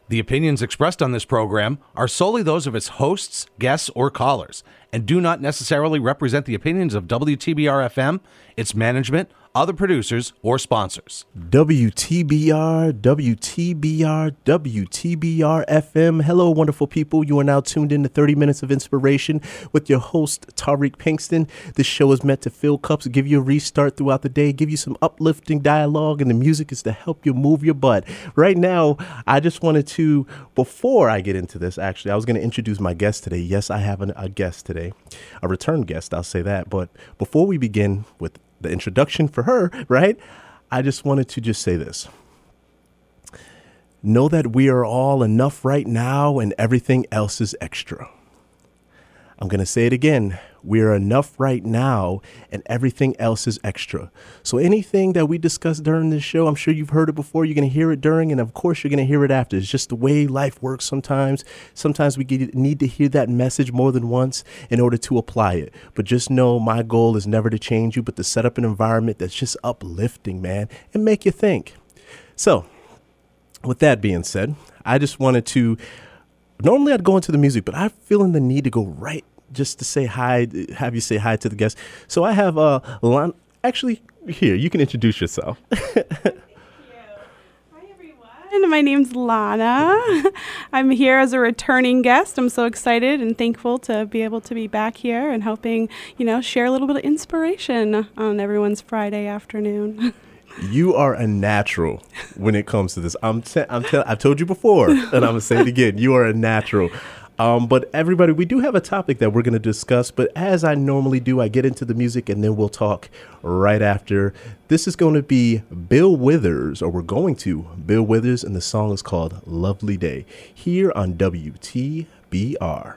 The opinions expressed on this program are solely those of its hosts, guests, or callers, and do not necessarily represent the opinions of WTBR-FM, its management, other producers, or sponsors. WTBR, WTBR, WTBR FM. Hello, wonderful people. You are now tuned in to 30 Minutes of Inspiration with your host, Tariq Pinkston. This show is meant to fill cups, give you a restart throughout the day, give you some uplifting dialogue, and the music is to help you move your butt. Right now, I just wanted to, before I get into this, actually, I was going to introduce my guest today. Yes, I have a guest today, a return guest, I'll say that. But before we begin with the introduction for her, right? I just wanted to just say this. Know that we are all enough right now and everything else is extra. I'm going to say it again. We are enough right now and everything else is extra. So anything that we discuss during this show, I'm sure you've heard it before. You're going to hear it during, and of course you're going to hear it after. It's just the way life works sometimes. Sometimes we need to hear that message more than once in order to apply it. But just know my goal is never to change you, but to set up an environment that's just uplifting, man, and make you think. So with that being said, I just wanted to, normally I'd go into the music, but I'm feeling the need to go right just to say hi, have you say hi to the guests. So I have Lana. Actually, here, you can introduce yourself. Thank you. Hi, everyone. My name's Lana. I'm here as a returning guest. I'm so excited and thankful to be able to be back here and helping, share a little bit of inspiration on everyone's Friday afternoon. You are a natural when it comes to this. I've told you before, and I'm going to say it again. You are a natural. But everybody, we do have a topic that we're going to discuss. But as I normally do, I get into the music and then we'll talk right after. This is going to be Bill Withers, or we're going to Bill Withers, and the song is called Lovely Day here on WTBR.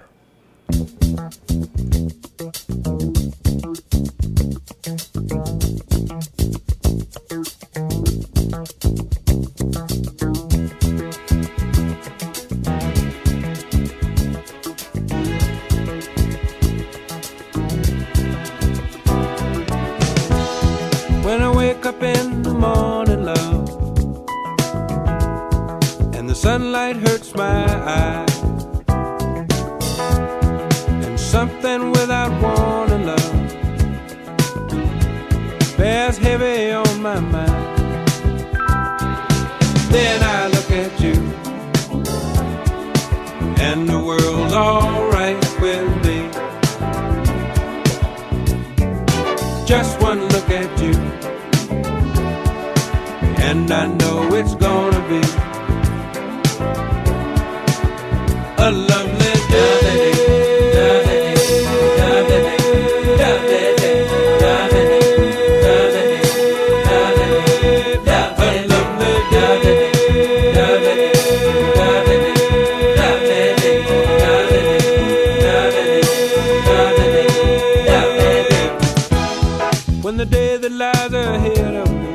When I wake up in the morning, love, and the sunlight hurts my eyes, and something without warning, love, bears heavy on my mind. Then I look at you, and the world's alright with me. Just one look at you, and I know it's gonna be a lovely day. When the day that lies ahead of me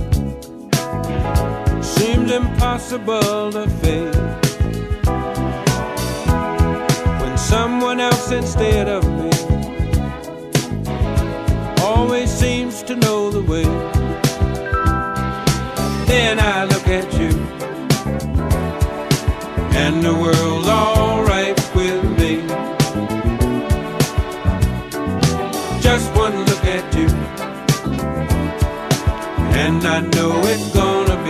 seems impossible to face, when someone else instead of me always seems to know the way, then I look at you, and the world's alright with me. Just one look at you, and I know it's gonna be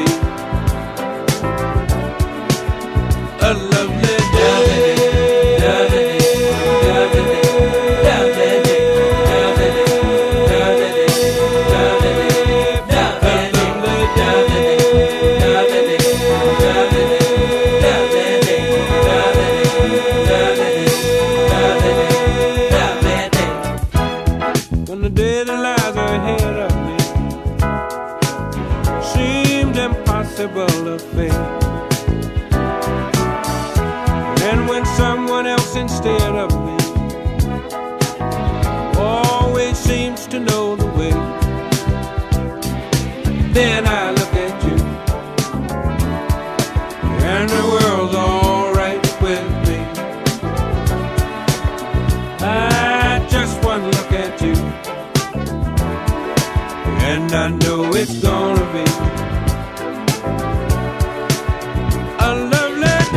a lovely day. When the day that lies ahead of me seemed impossible to face, and when someone else instead of me always seems to know the way, then I look at you, and the world's alright with me. I just one look at you, and I know it's gonna be a lovely day.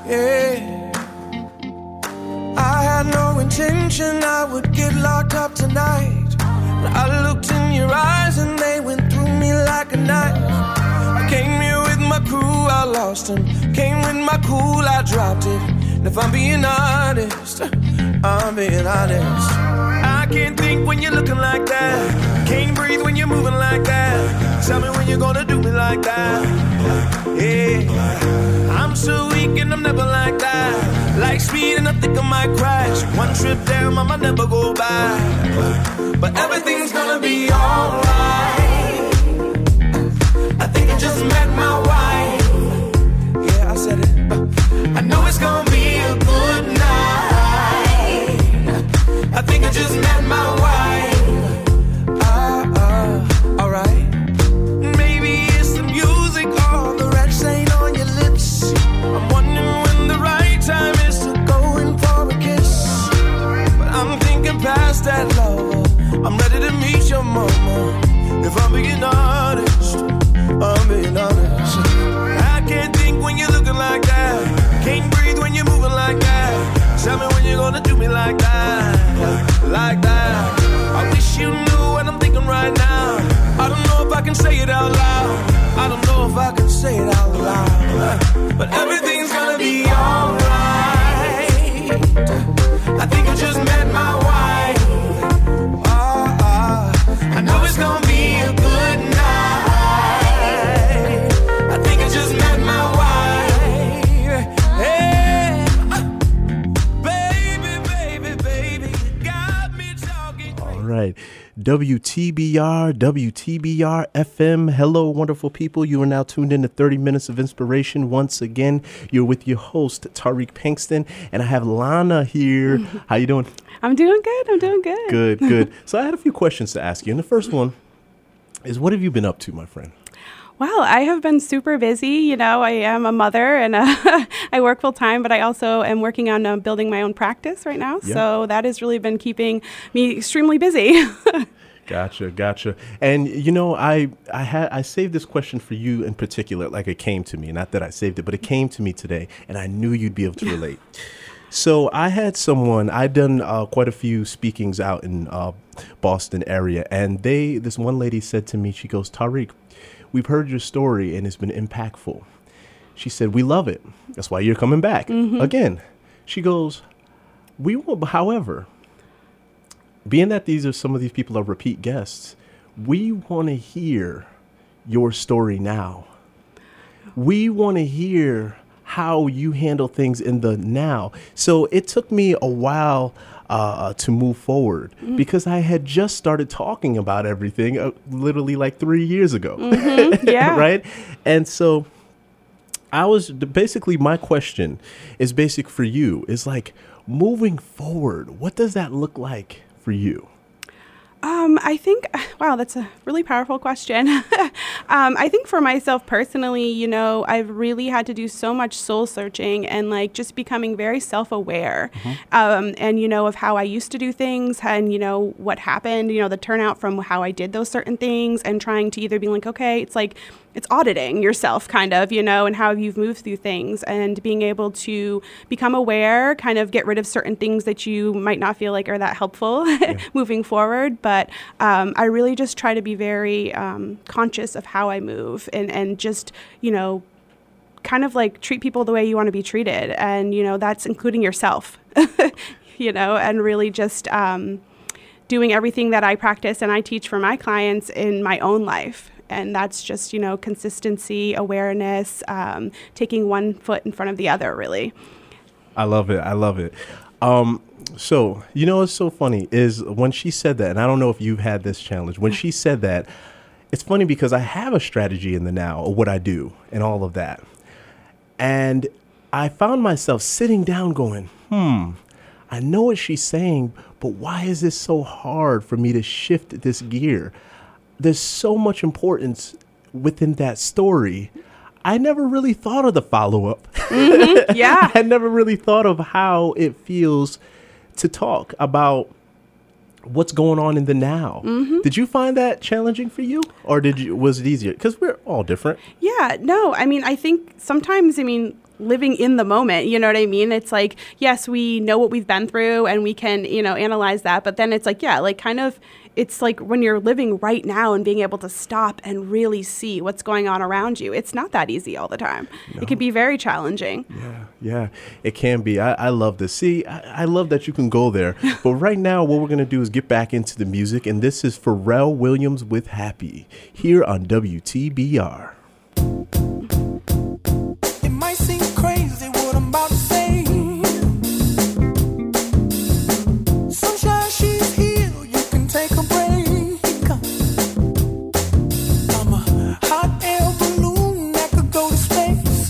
Yeah. I had no intention I would get locked up tonight. But I looked in your eyes and they went through me like a knife. I came here with my crew, I lost them. Came with my cool, I dropped it. And if I'm being honest, I'm being honest. I can't think when you're looking like that. Can't breathe when you're moving like that. Tell me when you're gonna do me like that. Yeah, I'm so weak and I'm never like that. Like speed and I think I might crash. One trip down, I might never go back. But everything's gonna be alright. I think I just met my wife. Yeah, I said it. I know it's gonna be a good night. I think I just met my wife. Alright. Maybe it's the music or the red stain on your lips. I'm wondering when the right time is to go in for a kiss. But I'm thinking past that, lover. I'm ready to meet your mama. If I'm being honest, I'm being honest. I can't think when you're looking like that. Can't breathe when you're moving like that. Tell me when you're gonna do me like that. Like that. I wish you knew what I'm thinking right now. I don't know if I can say it out loud. I don't know if I can say it out loud. But everything's gonna be alright. I think I just met my wife. I know it's gonna be a good night. I think I just met my wife. Hey, baby, you got me talking. All right. WTBR FM. Hello, wonderful people. You are now tuned in to 30 Minutes of Inspiration. Once again, you're with your host, Tariq Pinkston, and I have Lana here. How you doing? I'm doing good. Good. So I had a few questions to ask you. And the first one is, what have you been up to, my friend? Well, I have been super busy. You know, I am a mother and I work full time, but I also am working on building my own practice right now. Yeah. So that has really been keeping me extremely busy. Gotcha. And you know, I saved this question for you in particular, like it came to me. Not that I saved it, but it came to me today, and I knew you'd be able to relate. So I had someone, I'd done quite a few speakings out in Boston area, and this one lady said to me, she goes, Tariq, we've heard your story and it's been impactful. She said, we love it. That's why you're coming back again. She goes, however, being that some of these people are repeat guests, we want to hear your story now. We want to hear how you handle things in the now. So it took me a while to move forward because I had just started talking about everything literally like 3 years ago. Yeah. Right. And so basically my question is basic for you is like moving forward. What does that look like for you? I think, wow, that's a really powerful question. I think for myself personally, you know, I've really had to do so much soul searching and like just becoming very self-aware, and, you know, of how I used to do things and, you know, what happened, you know, the turnout from how I did those certain things and trying to either be like, okay, it's like, it's auditing yourself kind of, you know, and how you've moved through things and being able to become aware, kind of get rid of certain things that you might not feel like are that helpful moving forward. But I really just try to be very conscious of how I move and just, you know, kind of like treat people the way you want to be treated. And, you know, that's including yourself, you know, and really just doing everything that I practice and I teach for my clients in my own life. And that's just, you know, consistency, awareness, taking one foot in front of the other, really. I love it. So, you know, what's so funny is when she said that, and I don't know if you've had this challenge, when she said that, it's funny because I have a strategy in the now of what I do and all of that. And I found myself sitting down going, I know what she's saying, but why is this so hard for me to shift this gear? There's so much importance within that story. I never really thought of the follow-up. Yeah. I never really thought of how it feels to talk about what's going on in the now. Did you find that challenging for you, or was it easier? Because we're all different. Yeah, no, I mean, I think sometimes, living in the moment, you know what I mean? It's like, yes, we know what we've been through and we can, analyze that. But then it's like, yeah, like kind of, it's like when you're living right now and being able to stop and really see what's going on around you. It's not that easy all the time. No. It can be very challenging. Yeah, it can be. I love this. See, I love that you can go there. But right now, what we're going to do is get back into the music. And this is Pharrell Williams with Happy here on WTBR. It might seem crazy what I'm about to say. Sunshine, she's here. You can take a break. I'm a hot air balloon that could go to space.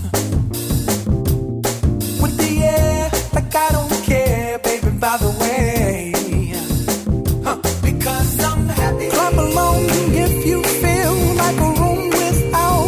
With the air, like I don't care, baby, by the way. Because I'm happy. Clap along if you feel like a room without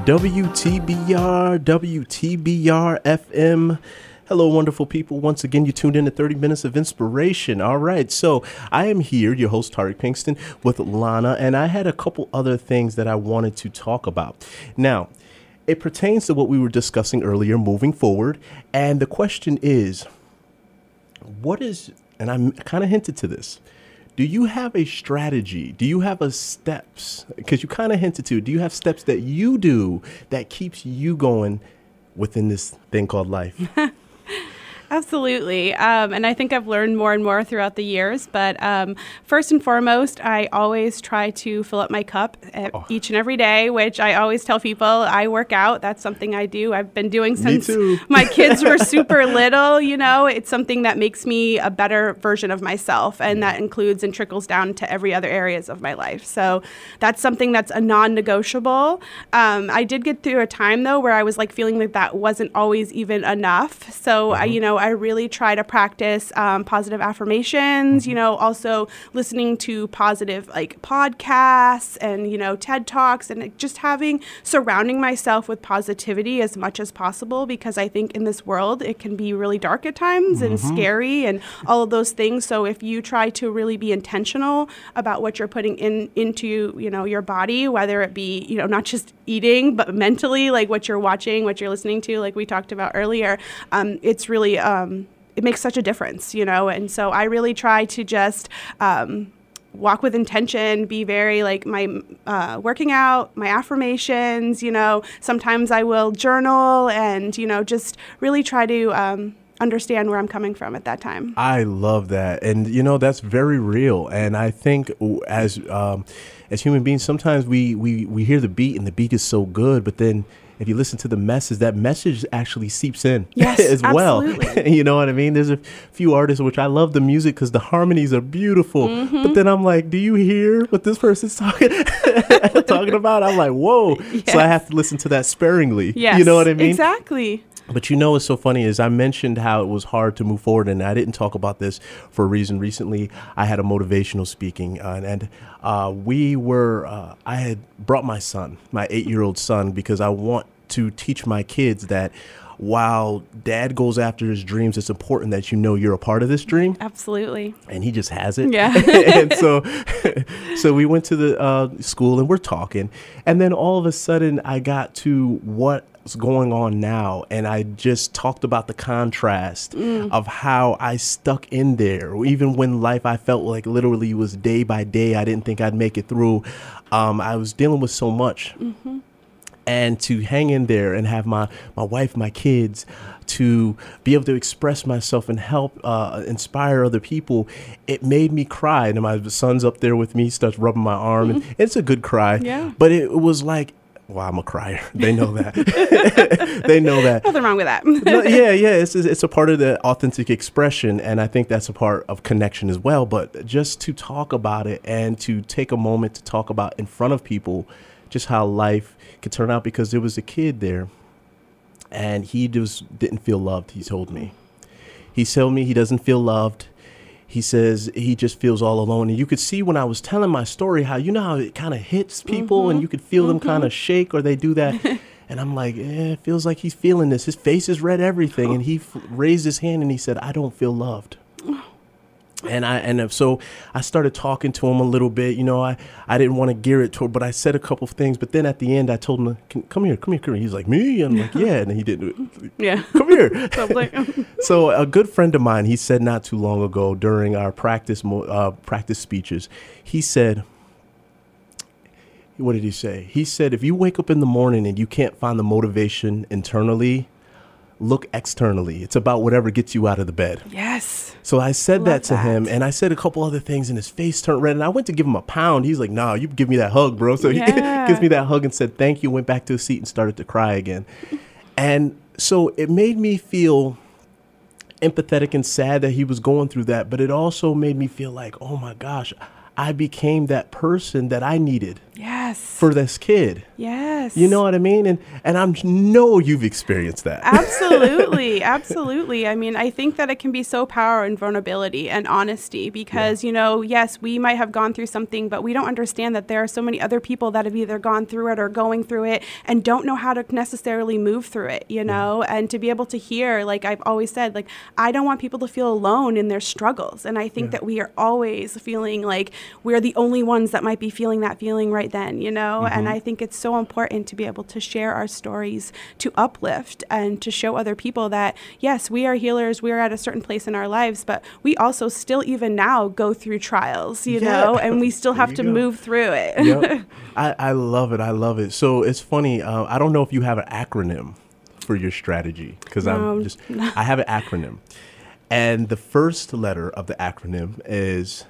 WTBR FM. Hello, wonderful people. Once again, you tuned in to 30 Minutes of Inspiration. All right, so I am here, your host, Tariq Pinkston, with Lana, and I had a couple other things that I wanted to talk about. Now, it pertains to what we were discussing earlier, moving forward, and the question is, what is, and I kind of hinted to this, do you have a strategy? Do you have a steps? Because you kind of hinted to, do you have steps that you do that keeps you going within this thing called life? Absolutely. And I think I've learned more and more throughout the years. But first and foremost, I always try to fill up my cup each and every day, which I always tell people I work out. That's something I do. I've been doing since my kids were super little. You know, it's something that makes me a better version of myself. And that includes and trickles down to every other areas of my life. So that's something that's a non-negotiable. I did get through a time, though, where I was like feeling like that wasn't always even enough. So, I really try to practice positive affirmations, also listening to positive like podcasts and, TED Talks and just surrounding myself with positivity as much as possible, because I think in this world it can be really dark at times and scary and all of those things. So if you try to really be intentional about what you're putting into, your body, whether it be, not just eating, but mentally, like what you're watching, what you're listening to, like we talked about earlier, it's really it makes such a difference, and so I really try to just walk with intention, be very like my working out, my affirmations, sometimes I will journal and, just really try to understand where I'm coming from at that time. I love that. And, that's very real. And I think as human beings, sometimes we hear the beat and the beat is so good, but then if you listen to the message, that message actually seeps in as well. You know what I mean? There's a few artists which I love the music because the harmonies are beautiful. But then I'm like, do you hear what this person's talking about? I'm like, whoa. Yes. So I have to listen to that sparingly. Yes, you know what I mean? Exactly. But what's so funny is I mentioned how it was hard to move forward, and I didn't talk about this for a reason. Recently, I had a motivational speaking, and I had brought my son, my 8-year-old son, because I want to teach my kids that while dad goes after his dreams, it's important that you're a part of this dream. Absolutely. And he just has it. Yeah. And so we went to the school and we're talking. And then all of a sudden I got to what's going on now. And I just talked about the contrast of how I stuck in there. Even when life, I felt like literally was day by day. I didn't think I'd make it through. I was dealing with so much. And to hang in there and have my wife, my kids, to be able to express myself and help inspire other people, it made me cry. And my son's up there with me, he starts rubbing my arm. And it's a good cry. Yeah. But it was like, well, I'm a crier. They know that. They know that. Nothing wrong with that. It's a part of the authentic expression. And I think that's a part of connection as well. But just to talk about it and to take a moment to talk about in front of people just how life could turn out, because there was a kid there and he just didn't feel loved. He told me he doesn't feel loved. He says he just feels all alone. And you could see when I was telling my story how how it kind of hits people and you could feel them kind of shake or they do that. And I'm like, it feels like he's feeling this. His face is red, everything. And he raised his hand and he said, I don't feel loved. So I started talking to him a little bit. I didn't want to gear it toward, but I said a couple of things. But then at the end, I told him, come here. He's like, me? I'm like, yeah. And he didn't. Yeah. Come here. So a good friend of mine, he said not too long ago during our practice speeches, he said, what did he say? He said, if you wake up in the morning and you can't find the motivation internally, look externally. It's about whatever gets you out of the bed. Yes. So I said that to him, and I said a couple other things, and his face turned red. And I went to give him a pound. He's like, "Nah, you give me that hug, bro." So he gives me that hug and said, "Thank you." Went back to his seat and started to cry again. And so it made me feel empathetic and sad that he was going through that, but it also made me feel like, oh my gosh, I became that person that I needed. Yes. for this kid. Yes. You know what I mean? And I know you've experienced that. Absolutely. Absolutely. I mean, I think that it can be so powerful in vulnerability and honesty because, yes, we might have gone through something, but we don't understand that there are so many other people that have either gone through it or going through it and don't know how to necessarily move through it, and to be able to hear, like I've always said, like, I don't want people to feel alone in their struggles. And I think that we are always feeling like we're the only ones that might be feeling that feeling right then, and I think it's so important to be able to share our stories, to uplift and to show other people that, yes, we are healers, we are at a certain place in our lives, but we also still even now go through trials, and we still have to move through it. Yep. I love it. I love it. So it's funny. I don't know if you have an acronym for your strategy because I have an acronym. And the first letter of the acronym is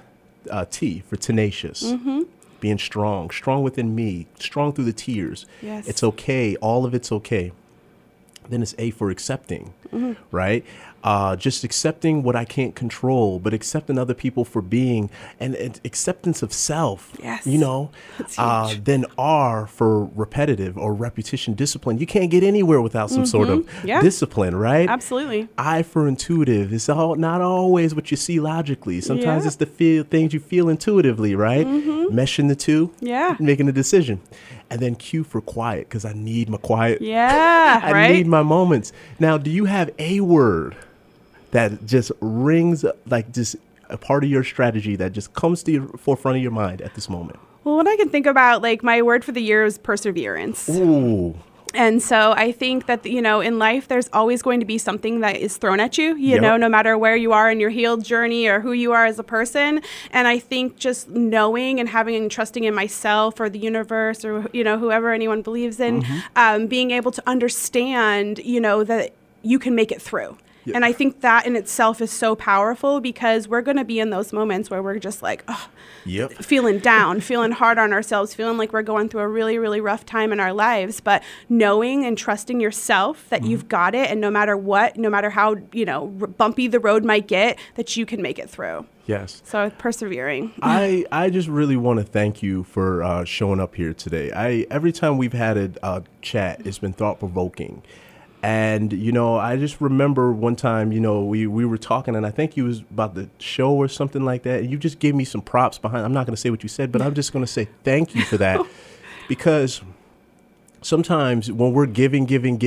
T for tenacious. Being strong within me, strong through the tears. Yes. It's okay. All of it's okay. Then it's A for accepting, right? Just accepting what I can't control, but accepting other people for being and acceptance of self, Yes. That's huge. Then R for repetitive or repetition, discipline. You can't get anywhere without some sort of discipline, right? Absolutely. I for intuitive. It's not always what you see logically. Sometimes Yeah. it's the things you feel intuitively, right? Meshing the two, making a decision. And then Q for quiet, because I need my quiet. Yeah, I right? need my moments. Now, do you have a word that just rings like just a part of your strategy that just comes to the forefront of your mind at this moment? Well, what I can think about, like, my word for the year is perseverance. Ooh. And so I think that, in life, there's always going to be something that is thrown at you, no matter where you are in your healed journey or who you are as a person. And I think just knowing and having and trusting in myself or the universe or, whoever anyone believes in, being able to understand, that you can make it through. Yeah. And I think that in itself is so powerful because we're going to be in those moments where we're just like, feeling down, feeling hard on ourselves, feeling like we're going through a really, really rough time in our lives. But knowing and trusting yourself that you've got it, and no matter what, no matter how, bumpy the road might get, that you can make it through. Yes. So persevering. I just really want to thank you for showing up here today. Every time we've had a chat, it's been thought-provoking. And, I just remember one time, we were talking and I think it was about the show or something like that. And you just gave me some props behind. I'm not going to say what you said, but I'm just going to say thank you for that. Because sometimes when we're giving,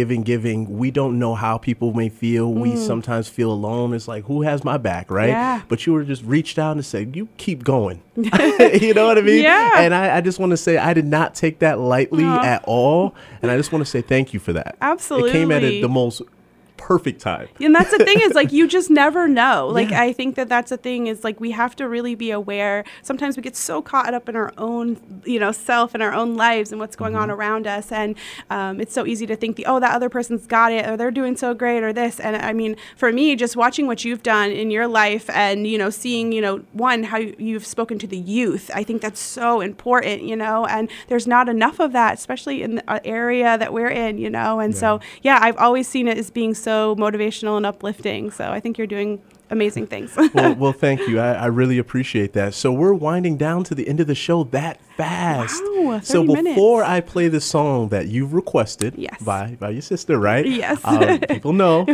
we don't know how people may feel. We sometimes feel alone. It's like, who has my back, right? Yeah. But you were just reached out and said, you keep going. You know what I mean? Yeah. And I just want to say I did not take that lightly at all. And I just want to say thank you for that. Absolutely. It came at the most perfect time. And that's the thing is, like, you just never know. Like, I think that's the thing is, like, we have to really be aware. Sometimes we get so caught up in our own, self and our own lives and what's going on around us. And it's so easy to think, that other person's got it or they're doing so great or this. And I mean, for me, just watching what you've done in your life and, seeing, one, how you've spoken to the youth, I think that's so important, and there's not enough of that, especially in the area that we're in, and so, I've always seen it as being so motivational and uplifting. So I think you're doing amazing things. well, thank you. I really appreciate that. So we're winding down to the end of the show that fast. Wow, 30 so minutes. Before I play the song that you've requested by your sister, right? Yes. People know.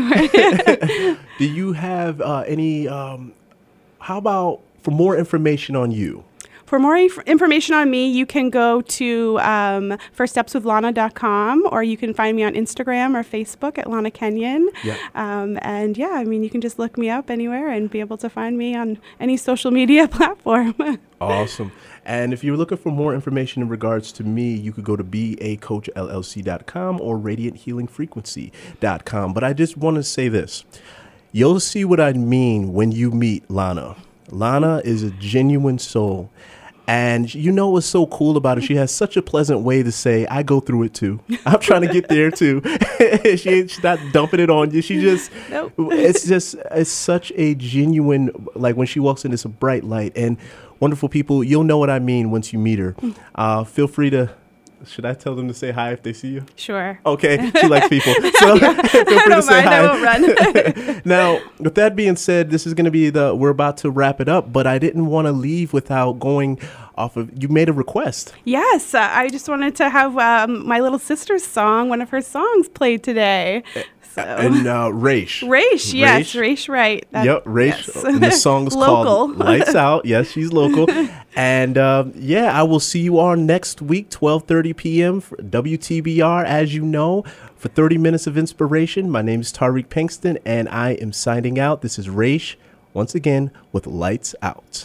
Do you have any, how about for more information on you? For more information on me, you can go to firststepswithlana.com, or you can find me on Instagram or Facebook at Lana Kenyon. And you can just look me up anywhere and be able to find me on any social media platform. Awesome. And if you're looking for more information in regards to me, you could go to bacoachllc.com or radianthealingfrequency.com. But I just want to say this. You'll see what I mean when you meet Lana. Lana is a genuine soul. And what's so cool about her? She has such a pleasant way to say, I go through it too. I'm trying to get there too. She's not dumping it on you. She just, nope. It's such a genuine, like when she walks in, it's a bright light. And wonderful people, you'll know what I mean once you meet her. Feel free to Should I tell them to say hi if they see you? Sure. Okay, she likes people. So feel free to say hi. I won't run. Now, with that being said, this is going to be we're about to wrap it up, but I didn't want to leave without going off of, you made a request. Yes, I just wanted to have my little sister's song, one of her songs, played today. So. And Raish. Raish, yes, Raish Wright. Yep, Raish. Yes. And the song is called Lights Out. Yes, she's local. And I will see you all next week, 12:30 p.m. for WTBR, as you know, for 30 minutes of inspiration. My name is Tariq Pinkston, and I am signing out. This is Raish, once again, with Lights Out.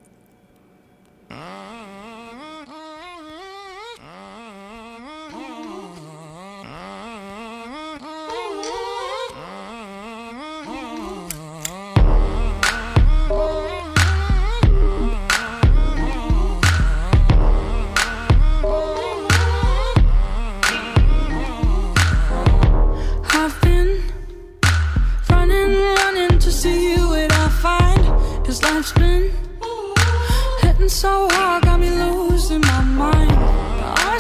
So hard, got me losing my mind. I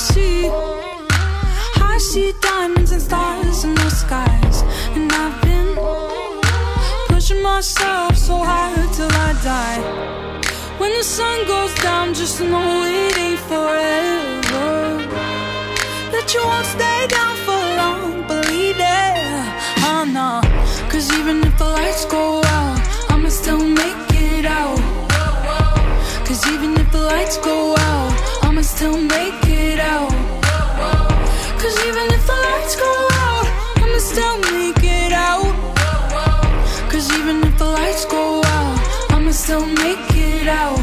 see diamonds and stars in the skies, and I've been pushing myself so hard till I die. When the sun goes down, just know it ain't forever. That you won't stay down for long, believe it. Oh no, 'cause even if the lights go out, I'ma still make it out. 'Cause even if the lights go out, I'ma still make it out. 'Cause even if the lights go out, I'ma still make it out. 'Cause even if the lights go out, I'ma still make it out.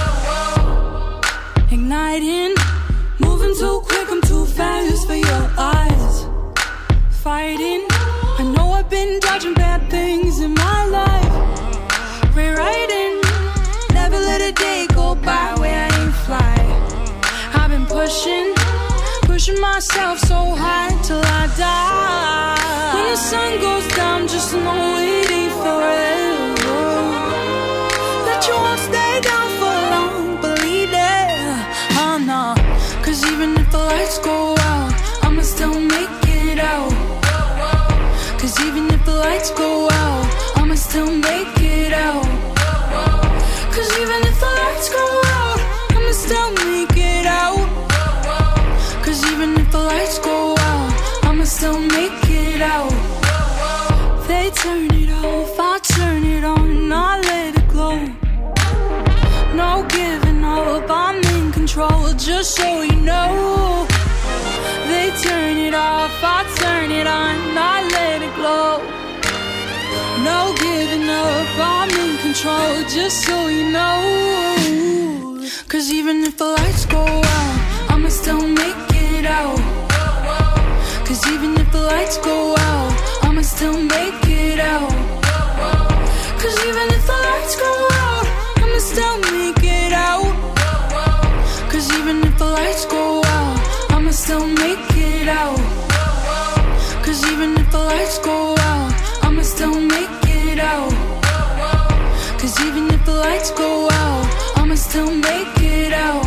Igniting, moving too quick, I'm too fast for your eyes. Fighting, I know I've been dodging bad things in my life. Rewriting, never let a day go by where I ain't fly. I've been pushing myself so hard till I die. When the sun goes down, just know it ain't forever. That you won't stay down for long, believe it. Oh no, 'cause even if the lights go out, I'ma still make it out. 'Cause even if the lights go out, I'ma still make it out. 'Cause even if the lights go out, I'ma still make it out. 'Cause even if the lights go out, I'ma still make it out. They turn it off, I turn it on, I let it glow. No giving up, I'm in control, just so you know. They turn it off, I turn it on, I let it glow. No giving up, I'm in control, just so you know. 'Cause even if the lights go out, I'ma still make it out. 'Cause even if the lights go out, I'ma still make it out. 'Cause even if the lights go out, I'ma still make it out. 'Cause even if the lights go out, I'ma still make it out. 'Cause even if the lights go out, I'ma still make it out. 'Cause even if the lights go out, I'ma still make it out.